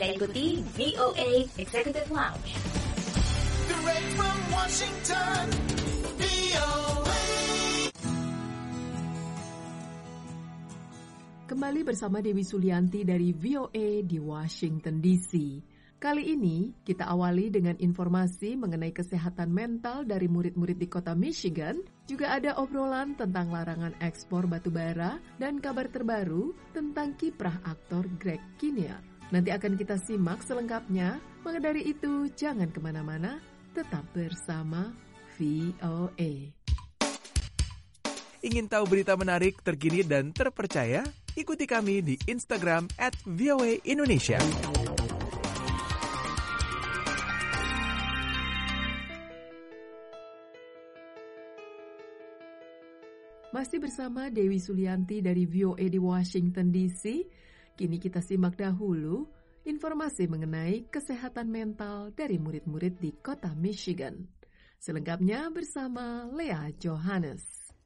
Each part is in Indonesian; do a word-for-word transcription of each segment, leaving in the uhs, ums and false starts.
Anda ikuti V O A Executive Lounge. Direct from Washington, V O A. Kembali bersama Dewi Sulianti dari V O A di Washington D C. Kali ini kita awali dengan informasi mengenai kesehatan mental dari murid-murid di kota Michigan. Juga ada obrolan tentang larangan ekspor batu bara dan kabar terbaru tentang kiprah aktor Greg Kinnear. Nanti akan kita simak selengkapnya. Maka dari itu jangan kemana-mana, tetap bersama V O A. Ingin tahu berita menarik, terkini dan terpercaya? Ikuti kami di Instagram at V O A Indonesia. Masih bersama Dewi Sulianti dari V O A di Washington D C. Kini kita simak dahulu informasi mengenai kesehatan mental dari murid-murid di kota Michigan. Selengkapnya bersama Lea Johannes.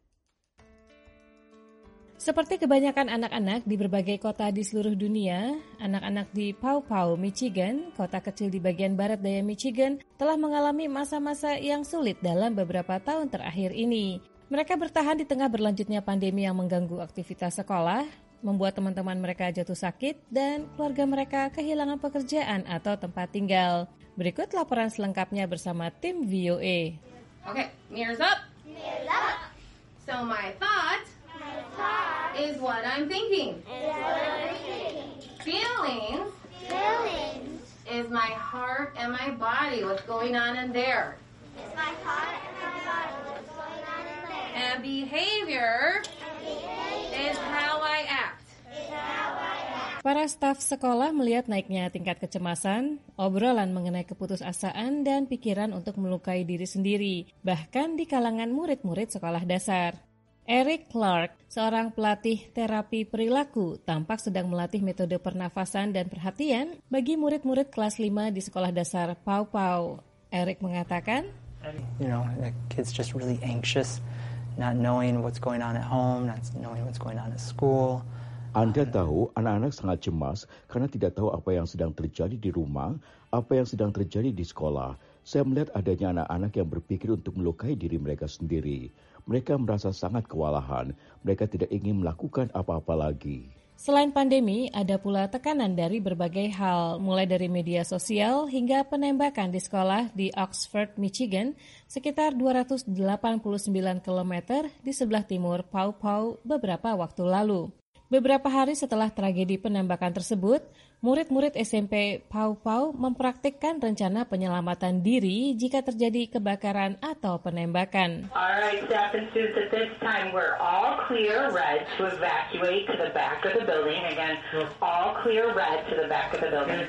Seperti kebanyakan anak-anak di berbagai kota di seluruh dunia, anak-anak di Paw Paw, Michigan, kota kecil di bagian barat daya Michigan, telah mengalami masa-masa yang sulit dalam beberapa tahun terakhir ini. Mereka bertahan di tengah berlanjutnya pandemi yang mengganggu aktivitas sekolah, membuat teman-teman mereka jatuh sakit, dan keluarga mereka kehilangan pekerjaan atau tempat tinggal. Berikut laporan selengkapnya bersama tim V O A. Okay, mirrors up. Mirrors up. So my thought, My thought is what I'm thinking. is what I'm thinking. Feelings Feelings is my heart and my body, what's going on in there. is my heart and my body. What's going on in there? And behavior And behavior is how I act. is how I act. Para staf sekolah melihat naiknya tingkat kecemasan, obrolan mengenai keputusasaan dan pikiran untuk melukai diri sendiri, bahkan di kalangan murid-murid sekolah dasar. Eric Clark, seorang pelatih terapi perilaku, tampak sedang melatih metode pernafasan dan perhatian bagi murid-murid kelas lima di sekolah dasar Paw Paw. Eric mengatakan, You know, the kid's just really anxious, not knowing what's going on at home, not knowing what's going on at school. Anda tahu anak-anak sangat cemas karena tidak tahu apa yang sedang terjadi di rumah, apa yang sedang terjadi di sekolah. Saya melihat adanya anak-anak yang berpikir untuk melukai diri mereka sendiri. Mereka merasa sangat kewalahan. Mereka tidak ingin melakukan apa-apa lagi. selain pandemi, ada pula tekanan dari berbagai hal, mulai dari media sosial hingga penembakan di sekolah di Oxford, Michigan, sekitar dua ratus delapan puluh sembilan kilometer di sebelah timur Paw Paw beberapa waktu lalu. Beberapa hari setelah tragedi penembakan tersebut, murid-murid S M P Paw Paw mempraktikkan rencana penyelamatan diri jika terjadi kebakaran atau penembakan. All right, staff and students, at this time we're all clear red to evacuate to the back of the building. Again, all clear red to the back of the building.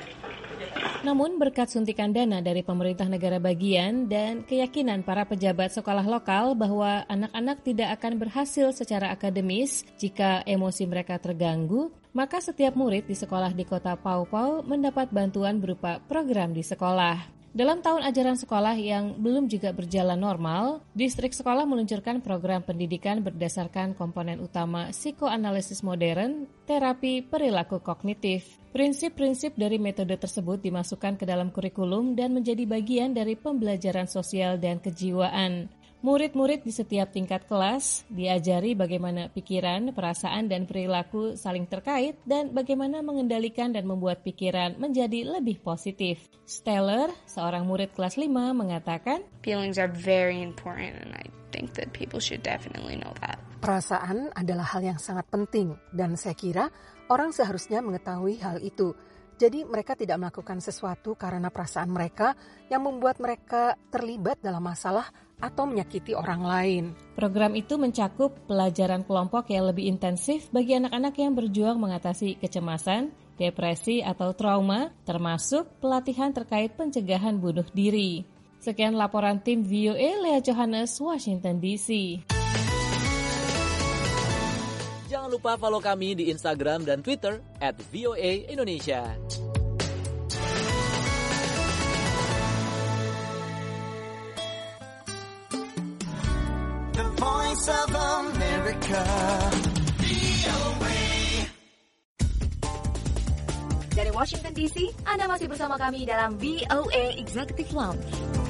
Namun berkat suntikan dana dari pemerintah negara bagian dan keyakinan para pejabat sekolah lokal bahwa anak-anak tidak akan berhasil secara akademis jika emosi mereka terganggu, maka setiap murid di sekolah di kota Paw Paw mendapat bantuan berupa program di sekolah. Dalam tahun ajaran sekolah yang belum juga berjalan normal, distrik sekolah meluncurkan program pendidikan berdasarkan komponen utama psikoanalisis modern, terapi perilaku kognitif. Prinsip-prinsip dari metode tersebut dimasukkan ke dalam kurikulum dan menjadi bagian dari pembelajaran sosial dan kejiwaan. Murid-murid di setiap tingkat kelas diajari bagaimana pikiran, perasaan, dan perilaku saling terkait dan bagaimana mengendalikan dan membuat pikiran menjadi lebih positif. Steller, seorang murid kelas lima, mengatakan, Feelings are very important and I think that people should definitely know that. Perasaan adalah hal yang sangat penting dan saya kira orang seharusnya mengetahui hal itu. Jadi mereka tidak melakukan sesuatu karena perasaan mereka yang membuat mereka terlibat dalam masalah atau menyakiti orang lain. Program itu mencakup pelajaran kelompok yang lebih intensif bagi anak-anak yang berjuang mengatasi kecemasan, depresi atau trauma, termasuk pelatihan terkait pencegahan bunuh diri. Sekian laporan tim V O A, Lea Johannes, Washington D C. Jangan lupa follow kami di Instagram dan Twitter at V O A Indonesia. The Voice of America. V O A. Dari Washington D C, Anda masih bersama kami dalam V O A Executive Lounge.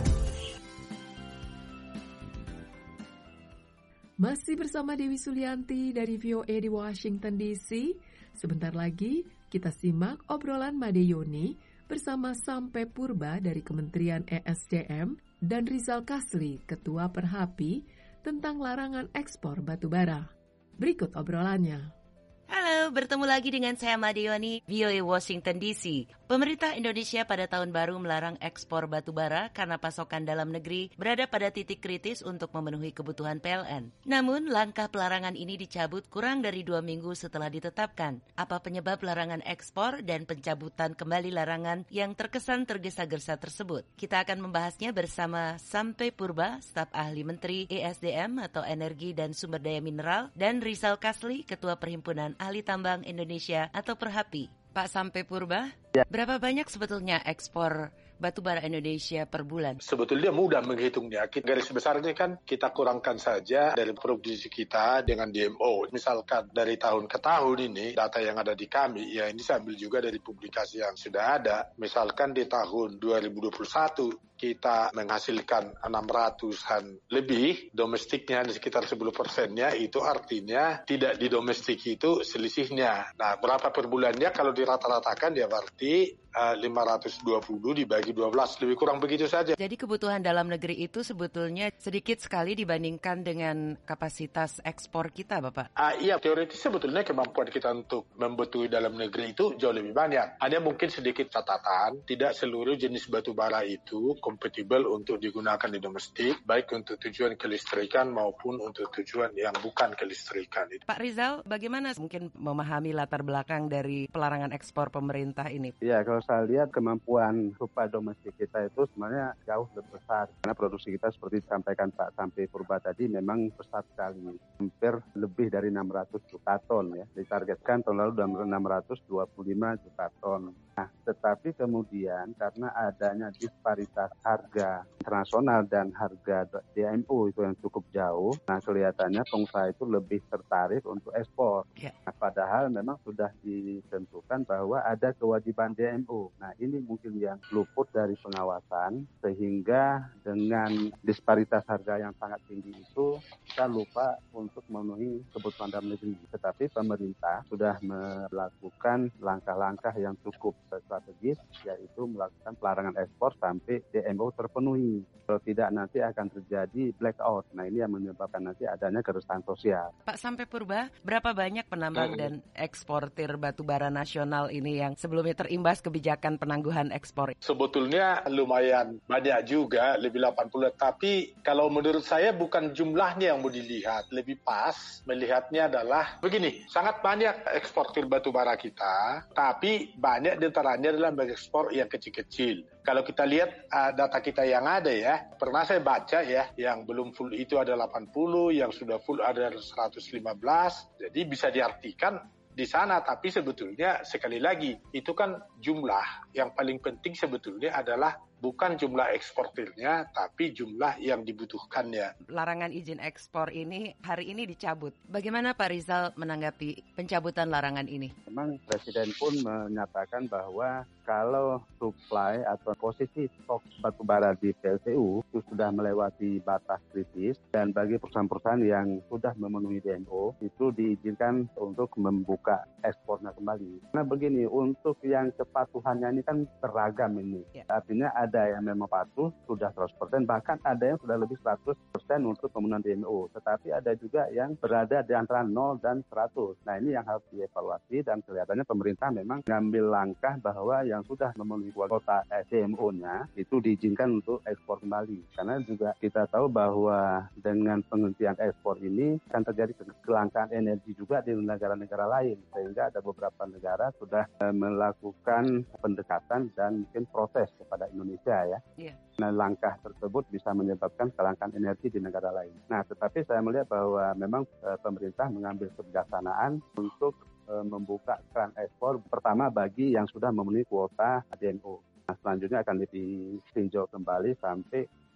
Masih bersama Dewi Sulianti dari V O A di Washington D C. Sebentar lagi kita simak obrolan Made Yoni bersama Sampai Purba dari Kementerian E S D M dan Rizal Kasli, Ketua Perhapi, tentang larangan ekspor batubara. Berikut obrolannya. Halo, bertemu lagi dengan saya Made Yoni, V O A Washington D C. Pemerintah Indonesia pada tahun baru melarang ekspor batubara karena pasokan dalam negeri berada pada titik kritis untuk memenuhi kebutuhan P L N. Namun, langkah pelarangan ini dicabut kurang dari dua minggu setelah ditetapkan. Apa penyebab larangan ekspor dan pencabutan kembali larangan yang terkesan tergesa-gesa tersebut? Kita akan membahasnya bersama Sampai Purba, staf ahli Menteri E S D M atau Energi dan Sumber Daya Mineral, dan Rizal Kasli, Ketua Perhimpunan Ahli Tambang Indonesia atau Perhapi. Pak Sampai Purba, ya. Berapa banyak sebetulnya ekspor batubara Indonesia per bulan? Sebetulnya mudah menghitungnya. Garis besarnya kan kita kurangkan saja dari produksi kita dengan D M O. Misalkan dari tahun ke tahun ini, data yang ada di kami, ya ini saya ambil juga dari publikasi yang sudah ada. Misalkan di tahun dua ribu dua puluh satu, kita menghasilkan enam ratusan lebih, domestiknya sekitar sepuluh persennya, itu artinya tidak di domestik itu selisihnya. Nah, berapa per bulannya kalau dirata-ratakan ya berarti uh, lima ratus dua puluh dibagi dua belas, lebih kurang begitu saja. Jadi kebutuhan dalam negeri itu sebetulnya sedikit sekali dibandingkan dengan kapasitas ekspor kita, Bapak? Uh, iya, teoritis sebetulnya kemampuan kita untuk membutuhkan dalam negeri itu jauh lebih banyak. Ada mungkin sedikit catatan, tidak seluruh jenis batu bara itu kompatibel untuk digunakan di domestik, baik untuk tujuan kelistrikan maupun untuk tujuan yang bukan kelistrikan. Pak Rizal, bagaimana mungkin memahami latar belakang dari pelarangan ekspor pemerintah ini? Ya, kalau saya lihat kemampuan supply domestik kita itu sebenarnya jauh lebih besar. Karena produksi kita seperti disampaikan Pak Sampai Purba tadi memang besar sekali. Hampir lebih dari enam ratus juta ton ya. Ditargetkan tahun lalu sudah enam ratus dua puluh lima juta ton. Nah, tetapi kemudian karena adanya disparitas harga internasional dan harga D M O itu yang cukup jauh, nah kelihatannya pengusaha itu lebih tertarik untuk ekspor. Yeah. Nah, padahal memang sudah ditentukan bahwa ada kewajiban D M O. Nah, ini mungkin yang luput dari pengawasan, sehingga dengan disparitas harga yang sangat tinggi itu, kita lupa untuk memenuhi kebutuhan dalam negeri. Tetapi pemerintah sudah melakukan langkah-langkah yang cukup strategis, yaitu melakukan pelarangan ekspor sampai D M O terpenuhi. Kalau tidak nanti akan terjadi blackout. Nah, ini yang menyebabkan nanti adanya keresahan sosial. Pak Sampai Purba, berapa banyak penambang hmm. dan eksportir batubara nasional ini yang sebelumnya terimbas kebijakan penangguhan ekspor? Sebetulnya lumayan banyak juga, lebih delapan puluh. Tapi kalau menurut saya bukan jumlahnya yang mau dilihat, lebih pas melihatnya adalah begini, sangat banyak eksportir batubara kita, tapi banyak di antaranya adalah mengekspor yang kecil-kecil. Kalau kita lihat uh, data kita yang ada ya, pernah saya baca ya, yang belum full itu ada delapan puluh, yang sudah full ada seratus lima belas. Jadi bisa diartikan di sana, tapi sebetulnya sekali lagi itu kan jumlah. Yang paling penting sebetulnya adalah bukan jumlah eksportirnya, tapi jumlah yang dibutuhkannya. Larangan izin ekspor ini hari ini dicabut. Bagaimana Pak Rizal menanggapi pencabutan larangan ini? Memang Presiden pun menyatakan bahwa kalau supply atau posisi stok batubara di P L T U itu sudah melewati batas kritis, dan bagi perusahaan-perusahaan yang sudah memenuhi D M O itu diizinkan untuk membuka ekspornya kembali. Karena begini, untuk yang kepatuhannya ini kan beragam ini. Ya. Artinya ada yang memang patuh sudah seratus persen, bahkan ada yang sudah lebih seratus persen untuk pemenuhan D M O. Tetapi ada juga yang berada di antara nol dan seratus. Nah, ini yang harus dievaluasi, dan kelihatannya pemerintah memang mengambil langkah bahwa yang sudah memenuhi kuota D M O-nya itu diizinkan untuk ekspor kembali. Karena juga kita tahu bahwa dengan penghentian ekspor ini akan terjadi kelangkaan energi juga di negara-negara lain, sehingga ada beberapa negara sudah melakukan pendekatan dan mungkin proses kepada Indonesia ya. Yeah. Nah, langkah tersebut bisa menyebabkan kelangkaan energi di negara lain. Nah, tetapi saya melihat bahwa memang e, pemerintah mengambil kebijaksanaan untuk e, membuka keran ekspor pertama bagi yang sudah memenuhi kuota D M O. Nah, selanjutnya akan ditinjau kembali sampai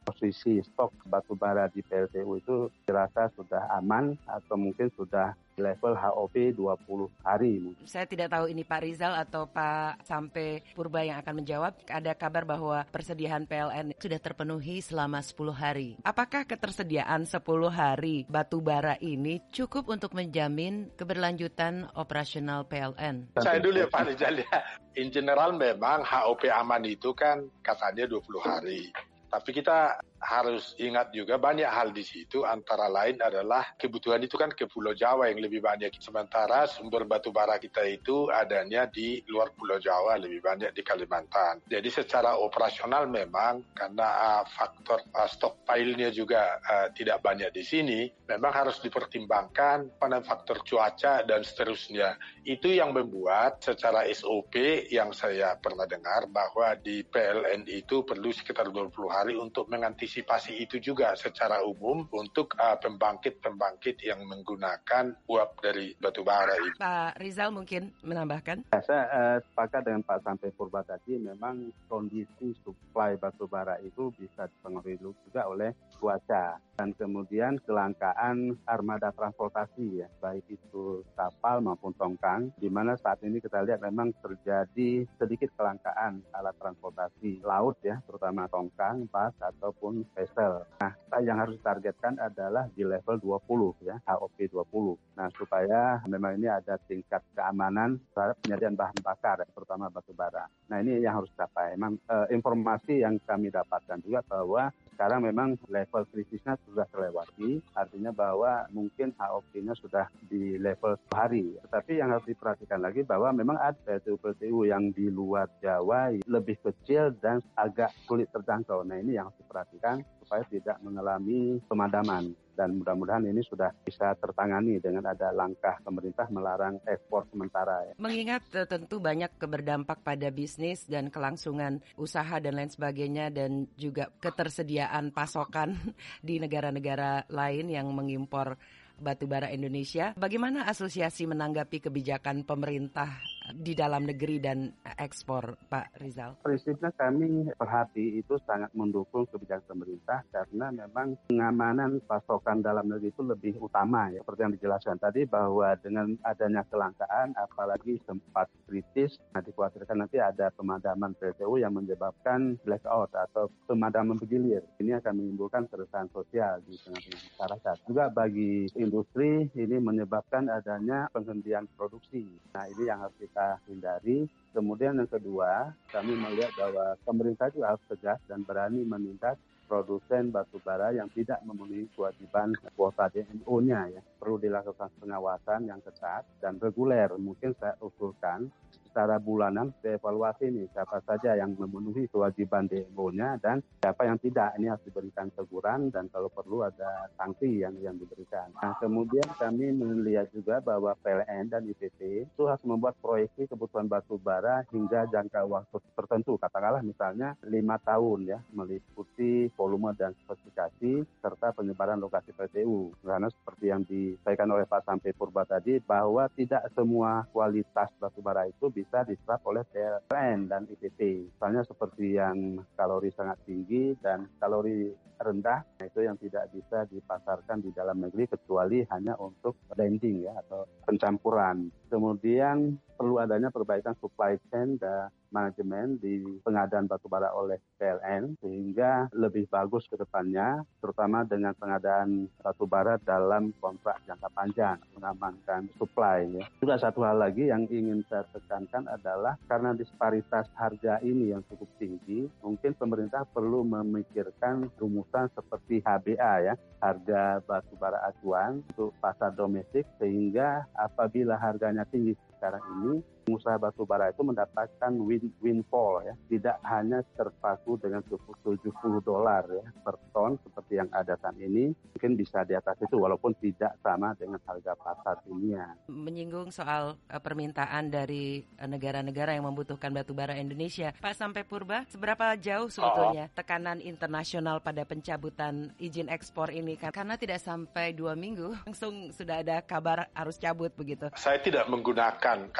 posisi stok batu bara di P L T U itu dirasa sudah aman atau mungkin sudah di level H O P dua puluh hari. Saya tidak tahu ini Pak Rizal atau Pak Sampai Purba yang akan menjawab. Ada kabar bahwa persediaan P L N sudah terpenuhi selama sepuluh hari. Apakah ketersediaan sepuluh hari batu bara ini cukup untuk menjamin keberlanjutan operasional P L N? Saya dulu ya Pak Rizal ya. In general memang H O P aman itu kan katanya dua puluh hari. Tapi kita harus ingat juga banyak hal di situ, antara lain adalah kebutuhan itu kan ke Pulau Jawa yang lebih banyak. Sementara sumber batu bara kita itu adanya di luar Pulau Jawa, lebih banyak di Kalimantan. Jadi secara operasional memang karena uh, faktor uh, stockpile-nya juga uh, tidak banyak di sini, memang harus dipertimbangkan pada faktor cuaca dan seterusnya. Itu yang membuat secara S O P yang saya pernah dengar bahwa di P L N itu perlu sekitar dua puluh hari untuk mengantisipasi Antisipasi itu juga secara umum untuk uh, pembangkit-pembangkit yang menggunakan uap dari batu bara itu. Pak Rizal mungkin menambahkan? Ya, saya uh, sepakat dengan Pak Sampai Purba tadi, memang kondisi suplai batu bara itu bisa dipengaruhi juga oleh cuaca. Dan kemudian kelangkaan armada transportasi, ya, baik itu kapal maupun tongkang, di mana saat ini kita lihat memang terjadi sedikit kelangkaan alat transportasi laut, ya, terutama tongkang, bas, ataupun vessel. Nah, yang harus ditargetkan adalah di level dua puluh, ya, H O P dua puluh. Nah, supaya memang ini ada tingkat keamanan terhadap penyediaan bahan bakar, ya, terutama batu bara. Nah, ini yang harus dicapai. Memang eh, informasi yang kami dapatkan juga bahwa sekarang memang level krisisnya sudah terlewati, artinya bahwa mungkin H O P-nya sudah di level hari. Tetapi yang harus diperhatikan lagi bahwa memang ada P L T U-P L T U yang di luar Jawa lebih kecil dan agak sulit terjangkau. Nah, ini yang harus diperhatikan supaya tidak mengalami pemadaman. Dan mudah-mudahan ini sudah bisa tertangani dengan ada langkah pemerintah melarang ekspor sementara. Ya. Mengingat uh, tentu banyak berdampak pada bisnis dan kelangsungan usaha dan lain sebagainya, dan juga ketersediaan pasokan di negara-negara lain yang mengimpor batu bara Indonesia. Bagaimana asosiasi menanggapi kebijakan pemerintah di dalam negeri dan ekspor, Pak Rizal? Prinsipnya kami perhati itu sangat mendukung kebijakan pemerintah karena memang pengamanan pasokan dalam negeri itu lebih utama, ya. Seperti yang dijelaskan tadi bahwa dengan adanya kelangkaan, apalagi sempat kritis, nah dikhawatirkan nanti ada pemadaman P L T U yang menyebabkan blackout atau pemadaman bergilir. Ini akan menimbulkan keresahan sosial di tengah-tengah masyarakat. Juga bagi industri ini menyebabkan adanya penghentian produksi. Nah, ini yang harus kita hindari. Kemudian yang kedua, kami melihat bahwa pemerintah juga harus tegas dan berani menindak produsen batu bara yang tidak memenuhi kewajiban kuota D M O-nya, ya. Perlu dilakukan pengawasan yang ketat dan reguler. Mungkin saya usulkan secara bulanan dievaluasi nih siapa saja yang memenuhi kewajiban D M O-nya dan siapa yang tidak. Ini harus diberikan teguran dan kalau perlu ada sanksi yang yang diberikan. Nah, kemudian kami melihat juga bahwa P L N dan I P P itu harus membuat proyeksi kebutuhan batu bara hingga jangka waktu tertentu. Katakanlah misalnya lima tahun, ya, meliputi volume dan spesifikasi serta penyebaran lokasi P L T U. Karena seperti yang disampaikan oleh Pak Sampai Purba tadi bahwa tidak semua kualitas batu bara itu bisa diserap oleh P L N dan I P P. Misalnya seperti yang kalori sangat tinggi dan kalori rendah, itu yang tidak bisa dipasarkan di dalam negeri kecuali hanya untuk blending, ya, atau pencampuran. Kemudian perlu adanya perbaikan supply chain dan manajemen di pengadaan batubara oleh P L N sehingga lebih bagus ke depannya, terutama dengan pengadaan batubara dalam kontrak jangka panjang, mengamankan supply. Ya. Juga satu hal lagi yang ingin saya tekankan adalah karena disparitas harga ini yang cukup tinggi, mungkin pemerintah perlu memikirkan rumusan seperti H B A, ya, harga batubara acuan untuk pasar domestik, sehingga apabila harganya tinggi sekarang ini, pengusaha batubara itu mendapatkan win windfall, ya, tidak hanya terpaku dengan tujuh puluh dolar, ya, per ton seperti yang ada saat ini, mungkin bisa di atas itu walaupun tidak sama dengan harga pasar dunia. Menyinggung soal uh, permintaan dari uh, negara-negara yang membutuhkan batubara Indonesia, Pak Sampai Purba, seberapa jauh sebetulnya oh. tekanan internasional pada pencabutan izin ekspor ini? Karena tidak sampai dua minggu langsung sudah ada kabar harus cabut begitu. Saya tidak menggunakan kata tekanan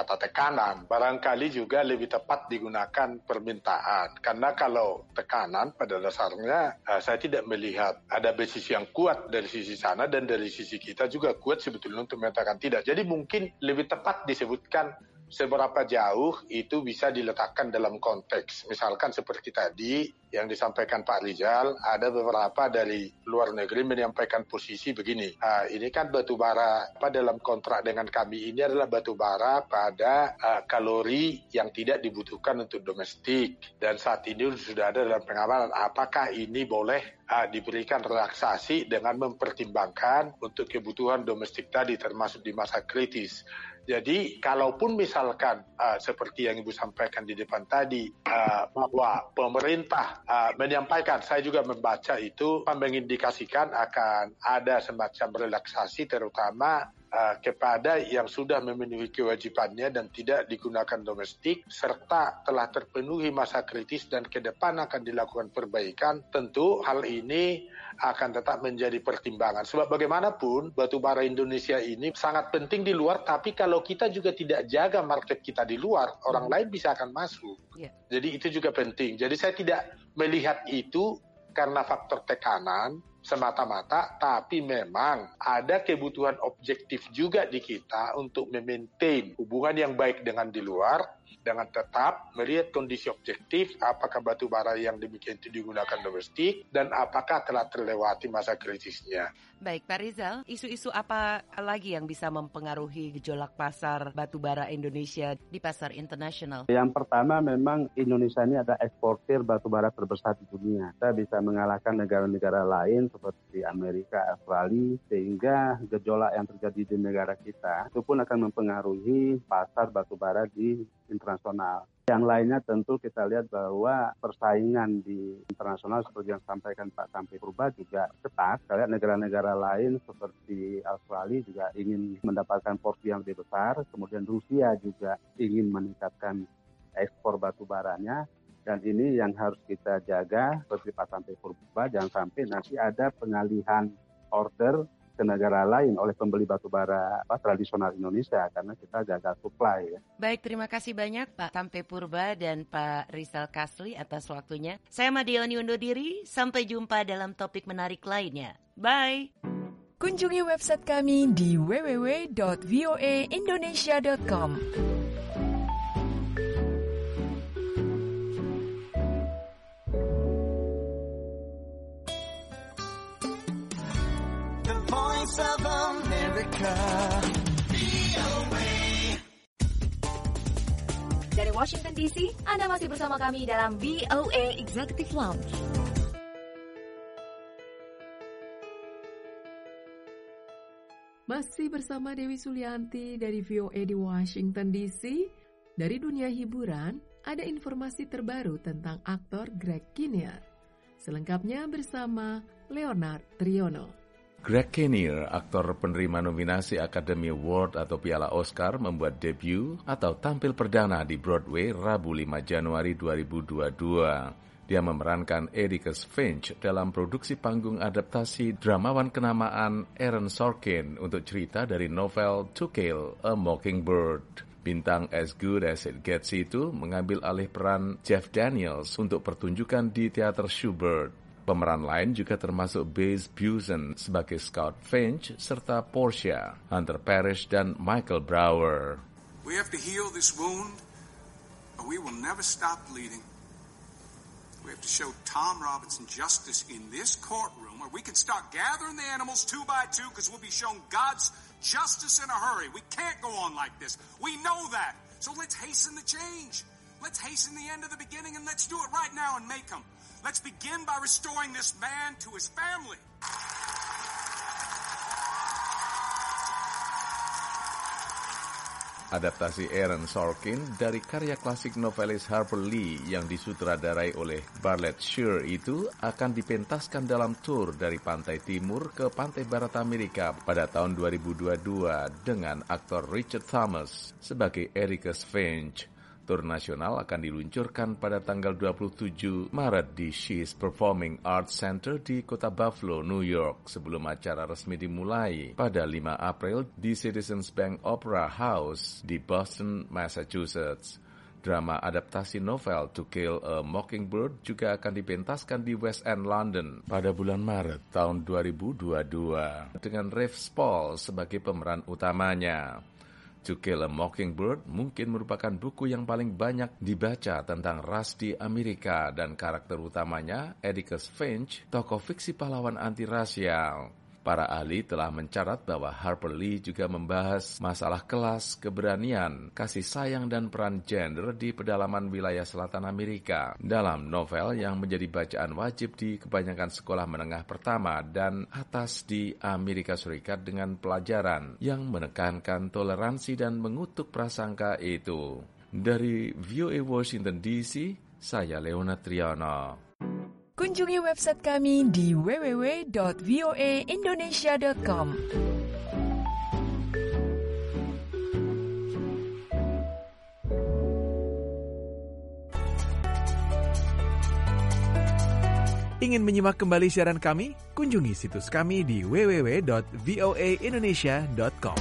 tekanan. Barangkali juga lebih tepat digunakan permintaan. Karena kalau tekanan pada dasarnya uh, saya tidak melihat ada basis yang kuat dari sisi sana dan dari sisi kita juga kuat sebetulnya untuk mengatakan tidak. Jadi mungkin lebih tepat disebutkan seberapa jauh itu bisa diletakkan dalam konteks. Misalkan seperti tadi yang disampaikan Pak Rizal, ada beberapa dari luar negeri menyampaikan posisi begini. Ah, ini kan batu bara apa dalam kontrak dengan kami ini adalah batu bara pada ah, kalori yang tidak dibutuhkan untuk domestik. Dan saat ini sudah ada dalam pengamalan. Apakah ini boleh ah, diberikan relaksasi dengan mempertimbangkan untuk kebutuhan domestik tadi termasuk di masa kritis. Jadi kalaupun misalkan uh, seperti yang Ibu sampaikan di depan tadi uh, bahwa pemerintah uh, menyampaikan, saya juga membaca itu mengindikasikan akan ada semacam relaksasi terutama uh, kepada yang sudah memenuhi kewajibannya dan tidak digunakan domestik serta telah terpenuhi masa kritis dan ke depan akan dilakukan perbaikan. Tentu hal ini akan tetap menjadi pertimbangan. Sebab bagaimanapun batubara Indonesia ini sangat penting di luar, tapi kalau kita juga tidak jaga market kita di luar, orang lain bisa akan masuk. Yeah. Jadi itu juga penting. Jadi saya tidak melihat itu karena faktor tekanan semata-mata, tapi memang ada kebutuhan objektif juga di kita untuk memaintain hubungan yang baik dengan di luar, dengan tetap melihat kondisi objektif apakah batu bara yang demikian itu digunakan domestik dan apakah telah terlewati masa kritisnya. Baik, Pak Rizal, isu-isu apa lagi yang bisa mempengaruhi gejolak pasar batu bara Indonesia di pasar internasional? Yang pertama memang Indonesia ini adalah eksportir batu bara terbesar di dunia. Kita bisa mengalahkan negara-negara lain seperti Amerika, Australia, sehingga gejolak yang terjadi di negara kita itu pun akan mempengaruhi pasar batu bara di internasional. Yang lainnya tentu kita lihat bahwa persaingan di internasional seperti yang disampaikan Pak Tampe Purba juga ketat. Kita lihat negara-negara lain seperti Australia juga ingin mendapatkan porsi yang lebih besar. Kemudian Rusia juga ingin meningkatkan ekspor batu baranya. Dan ini yang harus kita jaga seperti Pak Tampe Purba, jangan sampai nanti ada pengalihan order ke negara lain oleh pembeli batu bara apa, tradisional Indonesia karena kita gagal supply. Ya. Baik, terima kasih banyak Pak Tampe Purba dan Pak Rizal Kasli atas waktunya. Saya Madioni undur diri, sampai jumpa dalam topik menarik lainnya. Bye! Kunjungi website kami di w w w dot v o a indonesia dot com. Voice of America. Dari Washington D C, Anda masih bersama kami dalam V O A Executive Lounge. Masih bersama Dewi Sulianti dari V O A di Washington D C. Dari dunia hiburan, ada informasi terbaru tentang aktor Greg Kinnear. Selengkapnya bersama Leonard Triono. Greg Kinnear, aktor penerima nominasi Academy Award atau Piala Oscar, membuat debut atau tampil perdana di Broadway Rabu lima Januari dua ribu dua puluh dua. Dia memerankan Atticus Finch dalam produksi panggung adaptasi dramawan kenamaan Aaron Sorkin untuk cerita dari novel To Kill a Mockingbird. Bintang As Good As It Gets itu mengambil alih peran Jeff Daniels untuk pertunjukan di Teater Shubert. Pemeran lain juga termasuk Baze Busen sebagai Scout Finch serta Portia, Hunter Parrish, dan Michael Brower. We have to heal this wound, but we will never stop bleeding. We have to show Tom Robinson justice in this courtroom, or we can start gathering the animals two by two because we'll be shown God's justice in a hurry. We can't go on like this. We know that. So let's hasten the change. Let's hasten the end of the beginning, and let's do it right now and make them. Let's begin by restoring this man to his family. Adaptasi Aaron Sorkin dari karya klasik novelis Harper Lee yang disutradarai oleh Bartlett Sher itu akan dipentaskan dalam tur dari pantai timur ke pantai barat Amerika pada tahun dua ribu dua puluh dua dengan aktor Richard Thomas sebagai Atticus Finch. tur nasional akan diluncurkan pada tanggal dua puluh tujuh Maret di She's Performing Arts Center di kota Buffalo, New York, sebelum acara resmi dimulai pada lima April di Citizens Bank Opera House di Boston, Massachusetts. Drama adaptasi novel To Kill a Mockingbird juga akan dipentaskan di West End, London pada bulan Maret tahun dua ribu dua puluh dua dengan Rafe Spall sebagai pemeran utamanya. To Kill a Mockingbird mungkin merupakan buku yang paling banyak dibaca tentang ras di Amerika dan karakter utamanya, Atticus Finch, tokoh fiksi pahlawan anti-rasial. Para ahli telah mencatat bahwa Harper Lee juga membahas masalah kelas, keberanian, kasih sayang, dan peran gender di pedalaman wilayah selatan Amerika dalam novel yang menjadi bacaan wajib di kebanyakan sekolah menengah pertama dan atas di Amerika Serikat dengan pelajaran yang menekankan toleransi dan mengutuk prasangka itu. Dari V O A Washington D C, saya Leonard Triana. Kunjungi website kami di w w w dot v o a indonesia dot com. Ingin menyimak kembali siaran kami? Kunjungi situs kami di w w w dot v o a indonesia dot com.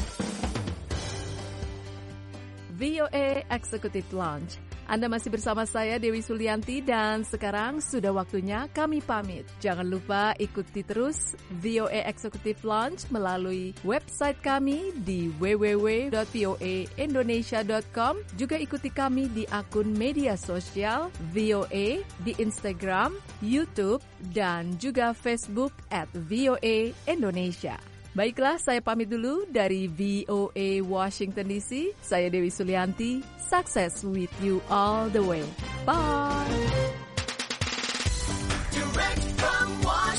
V O A Executive Lounge. Anda masih bersama saya Dewi Sulianti dan sekarang sudah waktunya kami pamit. Jangan lupa ikuti terus V O A Executive Lounge melalui website kami di w w w dot v o a indonesia dot com. Juga ikuti kami di akun media sosial V O A di Instagram, YouTube, dan juga Facebook at V O A Indonesia. Baiklah, saya pamit dulu dari V O A Washington D C. Saya Dewi Sulianti. Success with you all the way. Bye. Direct from Washington.